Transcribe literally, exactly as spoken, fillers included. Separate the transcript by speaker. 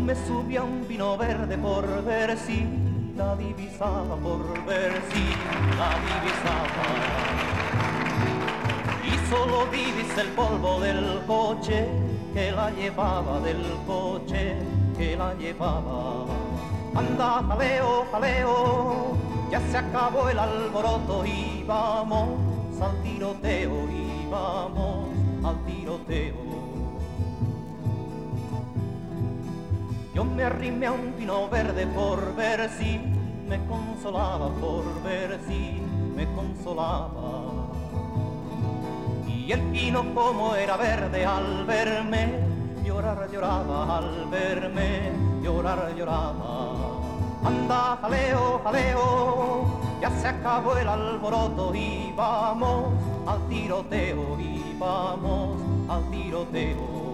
Speaker 1: me subí a un pino verde por ver si la divisaba, por ver si la divisaba. Y solo divisé el polvo del coche que la llevaba, del coche que la llevaba. Anda, jaleo, jaleo, ya se acabó el alboroto y vamos al tiroteo, y vamos al tiroteo. Yo me arrimé a un pino verde por ver si me consolaba, por ver si me consolaba. Y el pino como era verde al verme, llorar lloraba, al verme, llorar lloraba. Anda, jaleo, jaleo, ya se acabó el alboroto y vamos al tiroteo, y vamos al tiroteo.